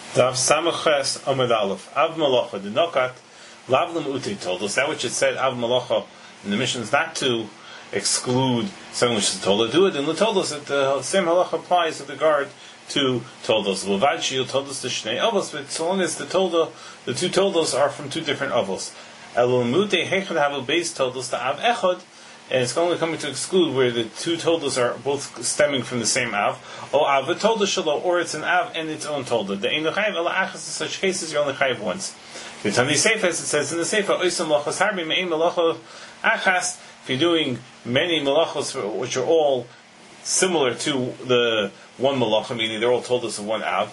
Dav Samachas Amud Aleph Av Malacha the Nokat Lavlam Uti told us that which it said Av Malacha in the mission is not to exclude something which is told to do it, and told us that the same halacha applies with regard to toldos. L'vad you told us the shnei avos, but so long as the two toldos are from two different avos. Elul mute hechad havel base toldos the av echad. And it's only coming to exclude where the two toldos are both stemming from the same av, or av tolda shalo, or it's an av and its own tolda. The einu chayiv ela achas. In such cases, you're only chayiv once. The Tani Sefer, as it says in the Sefer, oisam malachos harbi me'im malacha achas. If you're doing many malachos which are all similar to the one malacha, meaning they're all toldos of one av.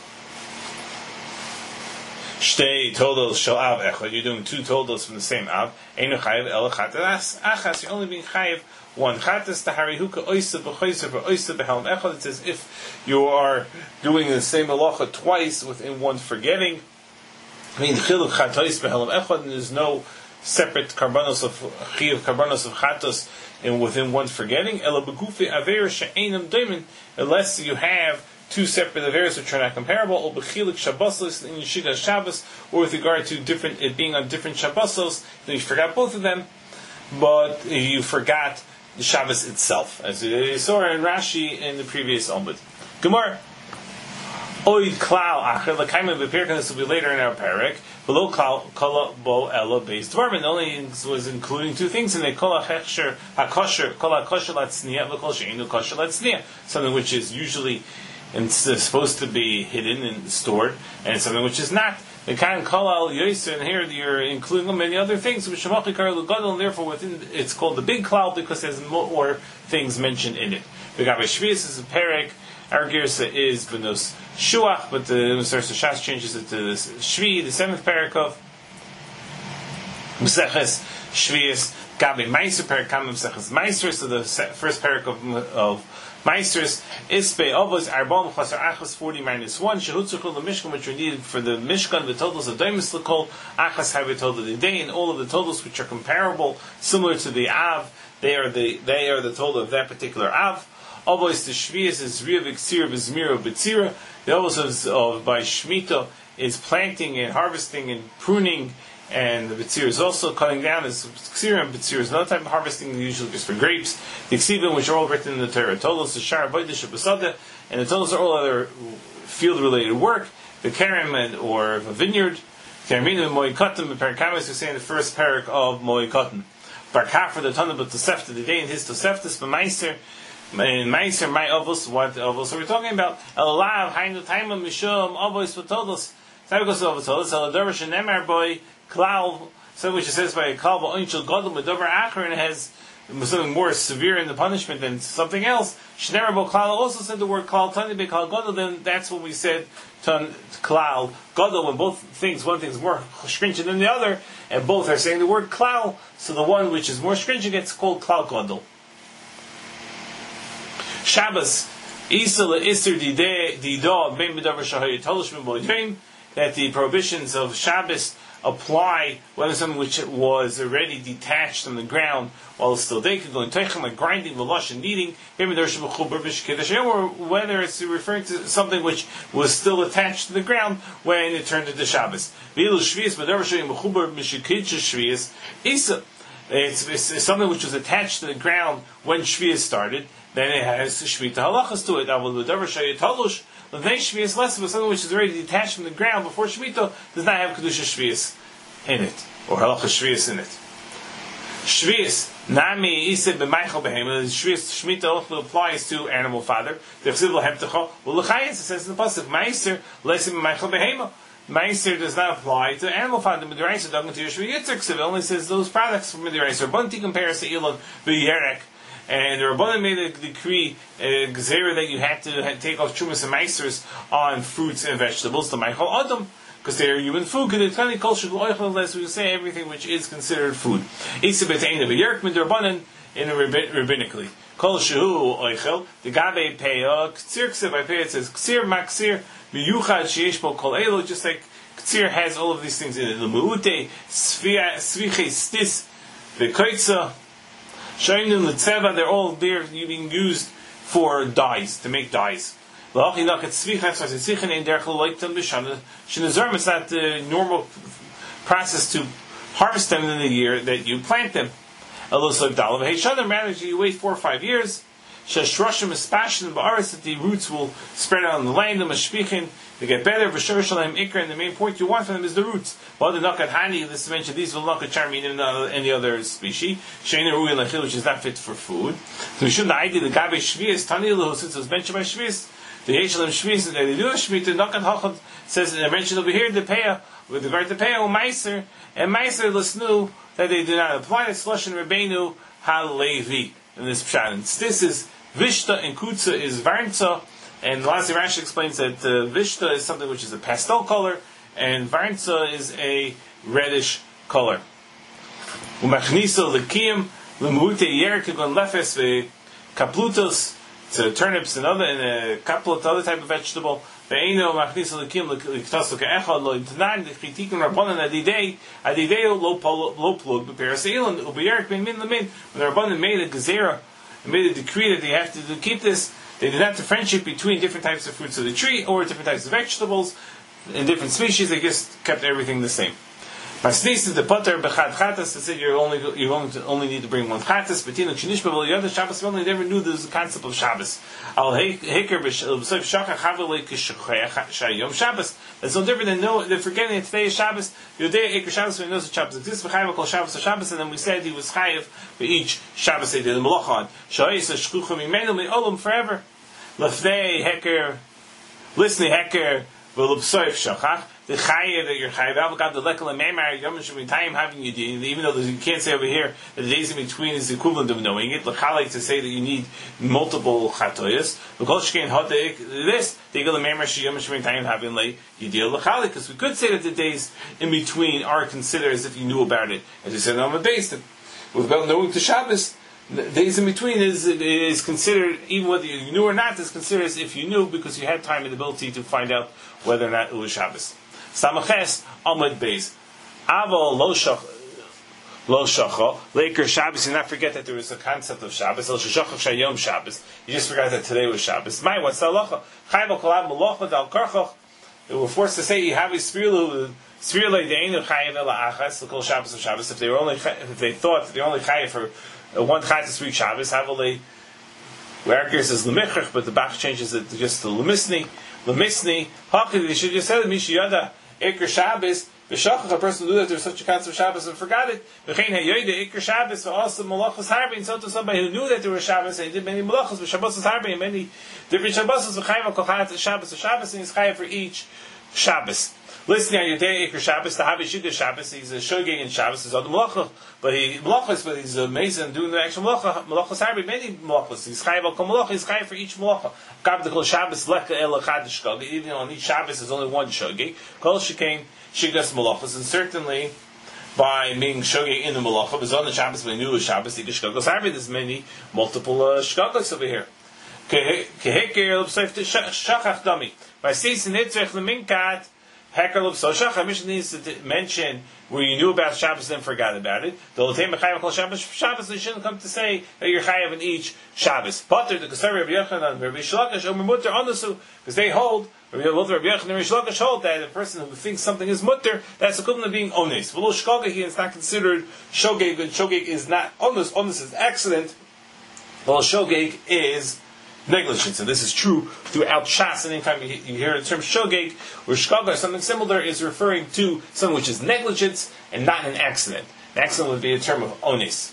Shtei toldos shel av echad. You're doing two toldos from the same av. Einu chayiv el chatas achas. You're only being chayiv one chatas. Taharihuka oisa b'choiser b'oisa b'helm echad. It says if you are doing the same malacha twice within one forgetting. I mean chiluk chatos b'helm echad, and there's no separate karbanos of chiyuv karbanos of chatos and within one forgetting. Ela begufi aver she'enam doimin, unless you have two separate averos which are not comparable, or b'chilik shabbosos in yeshiga Shabbos, or with regard to it being on different shabbosos, then you forgot both of them, but you forgot the Shabbos itself, as you saw in Rashi in the previous Omud. Gemara. Oid klal acher l'kaima b'perek, and this will be later in our parak. Below klal kala bo ella based dvarman only was including two things in it. Kol hachesher hakosher, kol hakosher latzniya, v'kol she'enu kosher latzniya. Something which is usually and supposed to be hidden and stored, and something which is not. The kind kolal yoser, and here you're including many other things, which shemachikar l'gadol, and therefore within it's called the big cloud because there's more things mentioned in it. The Gabe Shvius is a perek. Our girsa is benos shuach, but the Mr. Shas changes it to the Shvi, the seventh perek of Meseches Shvius. Gabe Meiser perek kam Meseches Meiser. So the first perek of Meisters Ispe Avos Arbam Chasar Achas 40 minus 1 Shehutzuchul the Mishkan, which were needed for the Mishkan, the totals of Daimis Lakol Achas have it total the day, and all of the totals which are comparable, similar to the Av, they are the total of that particular Av. Avos the Shvius is Riyav Iksir Vizmira B'tzira. The Avos of by Shemitah is planting and harvesting and pruning. And the B'tzir is also cutting down. As Ksir and B'tzir is another type of harvesting, usually just for grapes. The Ksivim, which are all written in the Torah. Tolos, the Shar, Boidish, Basada, and the Tolos are all other field-related work. The Kerem, or a vineyard. Keremina, Moikatim, and Perikamis, we say in the first parak of Moikatim. Barkafra, the Tanah, but Tosefta, the day in his Toseftas, B'maiser, in Maiser, my Avos, what Avos are we talking about? Elav, Hainu, Taima, Mishom, Avos, Vatolos. Tabikos of Vatolos, Eladorish, and Nemar, boy, Klal, so which it says by a klal ba'onchel gadol medover acher, and it has something more severe in the punishment than something else. Shnemer bo klal also said the word klal tani be klal gadol. Then that's when we said klal gadol, when both things, one thing is more stringent than the other, and both are saying the word klal. So the one which is more stringent gets called klal gadol. Shabbos isa le'iser didah ben medover shahay tolish ben boydreim, that the prohibitions of Shabbos apply whether something which was already detached from the ground while it's still day, going teichem, like grinding, velush, and kneading, or whether it's referring to something which was still attached to the ground when it turned into Shabbos. It's something which was attached to the ground when Shvius started, then it has Shvita halachas to it. The Shvius less, but something which is already detached from the ground before Shemitah does not have Kedusha Shvius in it, or Halacha Shvius in it. Shvius, Nami Iseh B'Maichel Behema, Shvius Shemitah also applies to animal fodder. The Chesiv L'Hemtecha, well, L'Chayes, it says in the Pasuk, Meiser, Lesim B'Maichel Behema. Meiser does not apply to animal fodder. Midiraisa, Dagan to Yeshua Yitzchak, it only says those products from Midiraisa. Bunti compares to Elon V'Yerek. And the Rabbanan made a decree, a gzera, that you had to take off trumas and meisers on fruits and vegetables, the Michael Adam, because they are human food. Because it's kind of culture, unless we say everything which is considered food. Isabet ain't a yerk mid Rabbanan in rabbinically. Kol shehu oichel the gabe peya ktsir ksev by peya, it says ktsir maksir miyuchad sheyesh bo kol elo, just like ktsir has all of these things in it. The muute sviche stis the koitza. Shainun L'Tzeva, they're all there being used for dyes, to make dyes. It's not the normal process to harvest them in the year that you plant them. Rather, you wait 4 or 5 years. That the roots will spread out on the land. They get better. And the main point you want from them is the roots. This is mentioned. These will not charm any other species, which is not fit for food. So we shouldn't idea the gabe shvius tanilu, since it was mentioned by shvius. The Yeshalim shvius that they do a shmita. Nakan Hachad says they mentioned over here the peah with regard to peah meiser and meiser lisnu that they do not apply. It's Lashon Rabbeinu Halevi in this pshat. This is Vishta and Kutza is Varnza, and Lazi Rashi explains that Vishta is something which is a pastel color, and Varnza is a reddish color. Umachnisa lekiyim lemute yerkegon lefes kaplutos, to turnips and kaplut, other type of vegetable. Ve'eno machnisa lekiyim lektasu ke'echad lo intanan l'chitikin rabbanan adidei lo plug b'peraseilan ubiyerek ben min lemin. When the rabbanan made a gezerah, made a decree that they have to keep this, they did not differentiate between different types of fruits of the tree or different types of vegetables in different species. They just kept everything the same. Masnis is the potter bechad chatas. They said you're going to only need to bring one chatas. But the other Shabbos only never knew there was a concept of Shabbos. Al heker b'soif shachar chavelei k'shayom Shabbos. That's no different than forgetting that today is Shabbos. Yodei heker Shabbos when he knows that Shabbos exists. V'chayav kol Shabbos or Shabbos, and then we said he was chayav for each Shabbos they did the malacha on. Sha'is shkuchim imenu me'olam forever. Lefnei heker, listening heker v'lubsoif shachar. The chayav that you're chayav, avogad the lekal meimar yom shemitayim having you, even though you can't say over here that the days in between is the equivalent of knowing it. L'chalek to say that you need multiple chatoyas. L'kol shkein hadik this the lekal meimar sheyom shemitayim having lay yidil l'chalek, because we could say that the days in between are considered as if you knew about it, as you said on the base. Without knowing the Shabbos, the days in between is considered, even whether you knew or not, is considered as if you knew because you had time and ability to find out whether or not it was Shabbos. Samaches Amud Beis. Aval lo shacha Laker Shabbos. You not forget that there was a concept of Shabbos. El shachach shayom Shabbos. You just forgot that today was Shabbos. My what's the halacha? Chayv kolab malacha dal karchach. They were forced to say you have a spirilu deinu chayv ela achas l'kol Shabbos of Shabbos. If they thought that they're only chayv for one chatas week Shabbos, havalei. Where Arger says lemichach, but the Bach changes it just to lemisni. Hakid. They should just say mishiyada. Iker Shabbos, v'shachach, a person who knew that there was such a concept of Shabbos and forgot it. V'chein hayoyde Iker Shabbos, also malachos harbi, and so to somebody who knew that there was Shabbos and he did many malachos, v'shabbos harbi, and many different Shabbos, v'chayim kolchat Shabbos, and he's chayim for each Shabbos. Listening on Yodei Iker Shabbos, the Habi Shugah Shabbos, he's a shogeg in Shabbos, he's on the malacha, but he's amazing doing the actual malacha. Malachos harbi, many malachos. He's chayim al kol malacha, he's chayim for each malacha. Gabdekol Shabbos leka el echad shogeg. Even on each Shabbos there's only one shogeg. Kol shekain shigas malachos, and certainly by being shogeg in the malacha, but on the Shabbos when he knew it was Shabbos, he shogeg harbi. There's many multiple shogegos over here. Keheker l'b'soif shachach dami. By season nitzrech l'minkat. Heker l'b'soif Mishnah needs to mention where you knew about Shabbos and then forgot about it. The l'teim b'chayim kol Shabbos, they shouldn't come to say that you're chayav in each Shabbos. Potter the Kesari Rabbi Yochanan and Rabbi Shlokish omer mutter onusu, because they hold Rabbi Yochanan and Rabbi Shlokish hold that a person who thinks something is mutter, that's equivalent of being ones. V'lo shkogeg is not considered shogeg, and shogeg is not onus. Onus is accident, while shogeg is negligence, and this is true throughout Shas. And anytime you hear the term shogeg or shkaga or something similar, is referring to something which is negligence and not an accident. An accident would be a term of onis.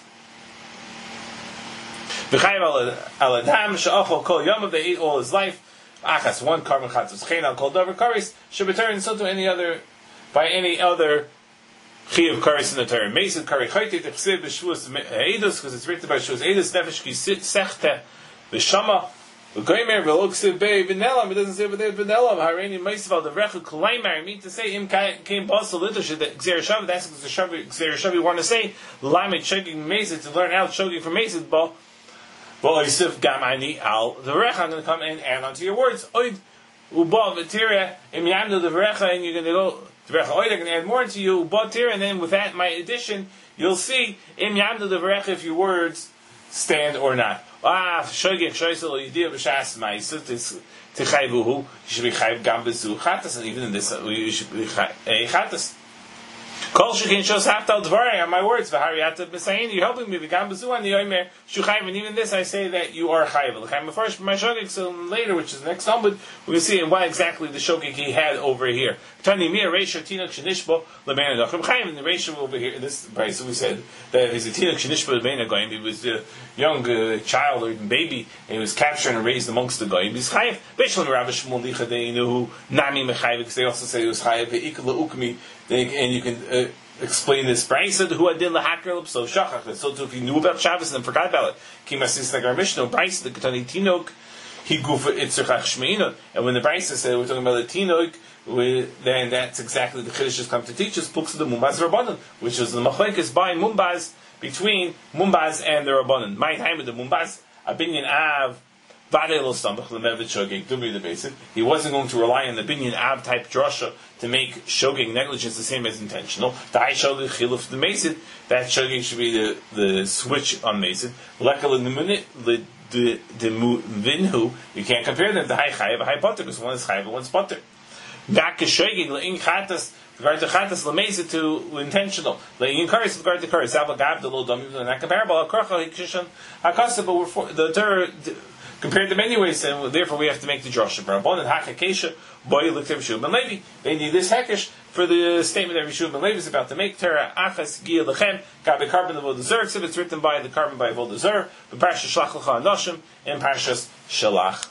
V'chayav al adam she'achol kol yom, they ate all his life. Achas, one carbon chatzos chein al kol davar karis should be turned so to any other by any other chiyuv karis in the Torah. Mesid kari chayte t'chsev b'shuas eidus, because it's written by shuas eidus nefesh ki sechte b'shama. It doesn't say over there Benelam. Harani Meisival the Rechu Kolaimar. Mean to say Im came Basel Literature that Xerishavi. That's because Xerishavi want to say Lamed Shogeg Mesid to learn out Shogeg from Mesid. But Yosef Gamani Al the Recha. I'm going to come and add onto your words. Oid Uba V'Tira Im Yamdo the Recha, and you're going to go the Recha. Oid, I'm going to add more to you Uba Tira, and then with that my addition, you'll see Im Yamdo the Recha if your words stand or not. Shogeg shoysel yidiyah b'shas ma'isut. Tichayvuhu, you should be chayv gam bezu chatas, and even in this, you should be chatas. Kol shekin shos haftal dvaray on my words. V'hariyata b'sayin. You're helping me. V'gam b'zu ani yomer shuchayv. And even this, I say that you are chayv. L'chaim first my shogeg. So later, which is the next Talmud, we will see why exactly the shogeg he had over here. Tani mir reisha tinok shenishbo lebein adachim chayv. And the reisha over here. This price, so we said that he's a tinok shenishbo lebein adachim. He was a young child or even baby, and he was captured and raised amongst the goyim. He's chayv. Beishlem Rabbi Shmuel licha deinu nami mechayv, because they also say he was chayv. Ve'ikla ukmi. And you can explain this. Brisa who adin lahakar so shachach. So if you knew about Shabbos and then forgot about it, kimasis like our Mishnah. Brisa the katani tinok he gufa itzerchach shmeina. And when the Brisa said we're talking about the tinok, then that's exactly the chiddush has come to teach us. Books of the Mumbaz Rabbanon, which is the machlekes by Mumbaz between Mumbaz and the Rabbanon. My time with the Mumbaz abinyan av. He wasn't going to rely on the binyan ab type drasha to make shogeg negligence the same as intentional. The high shogeg chiluf the mesid, that shogeg should be the switch on mesid. Vinhu, you can't compare them. The high chayav, the high potter, because one is chayav and one's potter. Back to shogeg le'in chatas. Regard to chatas lemezid to intentional. Le'in karis regard to karis. Zava gab the lo dami not comparable. Akracha hikishan hakasa, but the Torah compared them anyways, and therefore we have to make the drasha. Rabban and Hakakesha, boy looked at Rishub and Levi. They need this hekesh for the statement that Rishub and Levi is about to make. Torah achas gia lechem gabe carbon avodah zarah. It's written by the carbon by avodah zarah. But Parshas Shalach Lecha Anoshim and Parshas Shalach